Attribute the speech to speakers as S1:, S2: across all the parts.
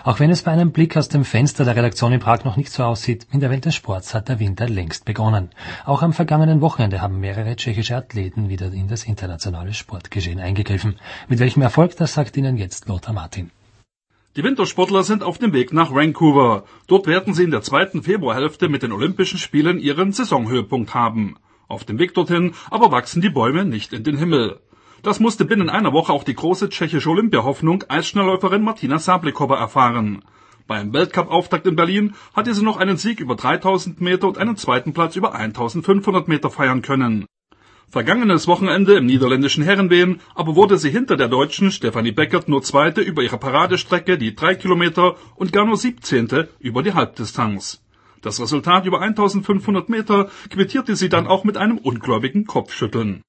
S1: Auch wenn es bei einem Blick aus dem Fenster der Redaktion in Prag noch nicht so aussieht, in der Welt des Sports hat der Winter längst begonnen. Auch am vergangenen Wochenende haben mehrere tschechische Athleten wieder in das internationale Sportgeschehen eingegriffen. Mit welchem Erfolg, das sagt Ihnen jetzt Lothar Martin.
S2: Die Wintersportler sind auf dem Weg nach Vancouver. Dort werden sie in der zweiten Februarhälfte mit den Olympischen Spielen ihren Saisonhöhepunkt haben. Auf dem Weg dorthin aber wachsen die Bäume nicht in den Himmel. Das musste binnen einer Woche auch die große tschechische Olympiahoffnung Eisschnellläuferin Martina Sablikova erfahren. Beim Weltcup-Auftakt in Berlin hatte sie noch einen Sieg über 3000 Meter und einen zweiten Platz über 1500 Meter feiern können. Vergangenes Wochenende im niederländischen Herrenwehen aber wurde sie hinter der Deutschen Stefanie Beckert nur Zweite über ihre Paradestrecke, die 3 Kilometer, und gar nur 17. über die Halbdistanz. Das Resultat über 1500 Meter quittierte sie dann auch mit einem ungläubigen Kopfschütteln.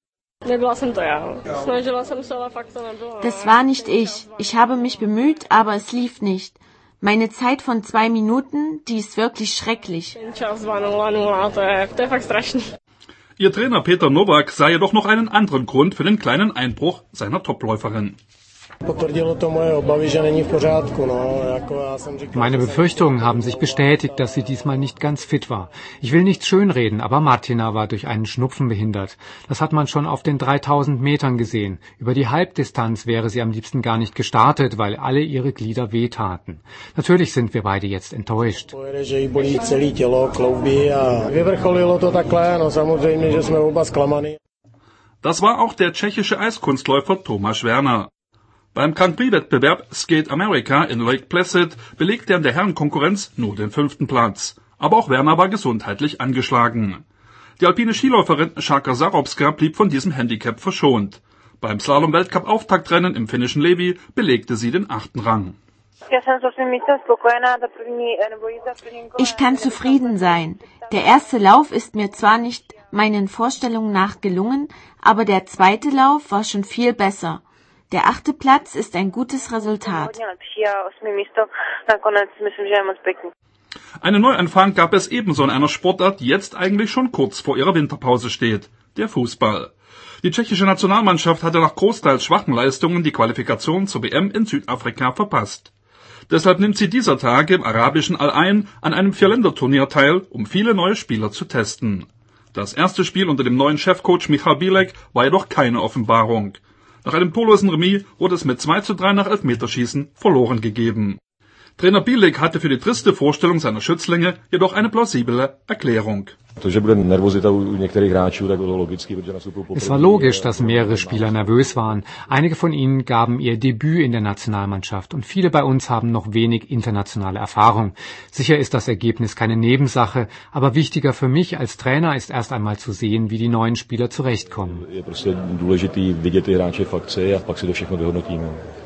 S3: Das war nicht ich. Ich habe mich bemüht, aber es lief nicht. Meine Zeit von 2 Minuten, die ist wirklich schrecklich.
S2: Ihr Trainer Peter Novak sah jedoch noch einen anderen Grund für den kleinen Einbruch seiner Topläuferin.
S4: Meine Befürchtungen haben sich bestätigt, dass sie diesmal nicht ganz fit war. Ich will nichts schönreden, aber Martina war durch einen Schnupfen behindert. Das hat man schon auf den 3000 Metern gesehen. Über die Halbdistanz wäre sie am liebsten gar nicht gestartet, weil alle ihre Glieder wehtaten. Natürlich sind wir beide jetzt enttäuscht.
S2: Das war auch der tschechische Eiskunstläufer Tomáš Werner. Beim Grand Prix-Wettbewerb Skate America in Lake Placid belegte er in der Herrenkonkurrenz nur den 5. Platz. Aber auch Werner war gesundheitlich angeschlagen. Die alpine Skiläuferin Šárka Záhřobská blieb von diesem Handicap verschont. Beim Slalom-Weltcup-Auftaktrennen im finnischen Levi belegte sie den 8. Rang.
S3: Ich kann zufrieden sein. Der erste Lauf ist mir zwar nicht meinen Vorstellungen nach gelungen, aber der zweite Lauf war schon viel besser. Der 8. Platz ist ein gutes Resultat.
S2: Einen Neuanfang gab es ebenso in einer Sportart, die jetzt eigentlich schon kurz vor ihrer Winterpause steht, der Fußball. Die tschechische Nationalmannschaft hatte nach großteils schwachen Leistungen die Qualifikation zur WM in Südafrika verpasst. Deshalb nimmt sie dieser Tage im arabischen Al-Ain an einem 4-Länder-Turnier teil, um viele neue Spieler zu testen. Das erste Spiel unter dem neuen Chefcoach Michal Bílek war jedoch keine Offenbarung. Nach einem torlosen Remis wurde es mit 2:3 nach Elfmeterschießen verloren gegeben. Trainer Bílek hatte für die triste Vorstellung seiner Schützlinge jedoch eine plausible Erklärung.
S4: Es war logisch, dass mehrere Spieler nervös waren. Einige von ihnen gaben ihr Debüt in der Nationalmannschaft und viele bei uns haben noch wenig internationale Erfahrung. Sicher ist das Ergebnis keine Nebensache, aber wichtiger für mich als Trainer ist erst einmal zu sehen, wie die neuen Spieler zurechtkommen.